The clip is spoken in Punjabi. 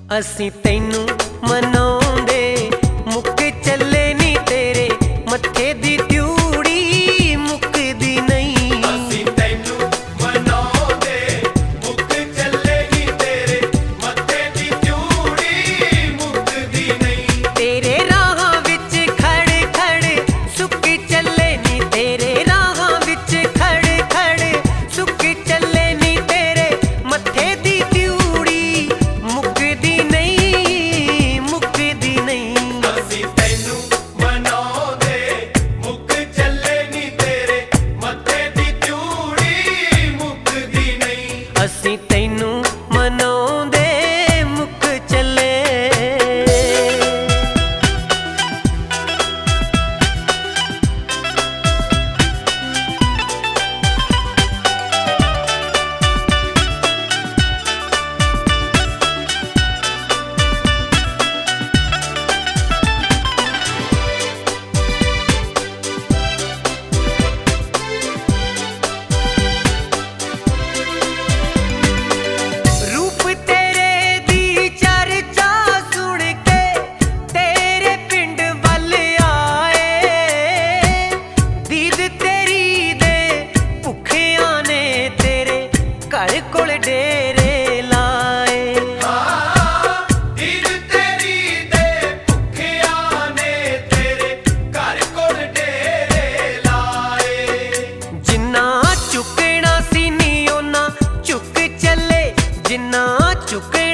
ਅਸੀਂ ਤੈਨੂੰ ਮਨਾਉਂਦੇ ਮੁੱਕ ਚੱਲੇ ਨੀ ਤੇਰੇ ਮੱਥੇ ਦੀ ਤਿਊੜੀ ਮੁੱਕਦੀ ਨਹੀਂ। ਅਸੀਂ ਤੈਨੂੰ ਮਨਾਉਂਦੇ ਮੁੱਕ ਚੱਲੇ ਨੀ ਤੇਰੇ ਮੱਥੇ ਦੀ ਤਿਊੜੀ ਮੁੱਕਦੀ ਨਹੀਂ। ਤੇਰੇ ਰਾਹਾਂ ਵਿੱਚ ਖੜ ਖੜ ਸੁੱਕ ਚੱਲੇ ਨੀ ਤੇਰੇ ਰਾਹਾਂ ਵਿੱਚ ਖੜ ਖੜ ਸੁੱਕ ਚੱਲੇ ਨੀ ਤੇਰੇ ਮੱਥੇ ਦੀ ਤਿਊੜੀ ਮੁੱਕਦੀ ਨਹੀਂ ਮੁੱਕਦੀ ਨਹੀਂ। ਅਸੀਂ ਤੈਨੂੰ ਮਨਾਉਂਦੇ ਮੁੱਕ ਚੱਲੇ ਨੀ ਤੇਰੇ ਮੱਥੇ ਦੀ ਤਿਊੜੀ ਮੁੱਕਦੀ ਨਹੀਂ। ਅਸੀਂ ਤੈਨੂੰ ਮਨਾਉਂਦੇ ਮੁੱਕ ਚੱਲੇ। ਰੂਪ ਤੇਰੇ ਦੀ ਚਰਚਾ ਸੁਣ ਕੇ ਤੇਰੇ ਪਿੰਡ ਵੱਲ ਆਏ। ਦੀਦ ਤੇਰੀ ਦੇ ਭੁੱਖਿਆਂ ਨੇ ਤੇਰੇ ਘਰ ਕੋਲ ਡੇਰੇ ਲਾਏ। ਦੀਦ ਤੇਰੀ ਦੇ ਭੁੱਖਿਆਂ ਨੇ ਤੇਰੇ ਘਰ ਕੋਲ ਡੇਰੇ ਲਾਏ। ਜਿੰਨਾ ਚੁੱਕਣਾ ਸੀ ਨੀ ਉਹਨਾਂ ਚੁੱਕ ਚੱਲੇ ਜਿੰਨਾ ਚੁੱਕਣਾ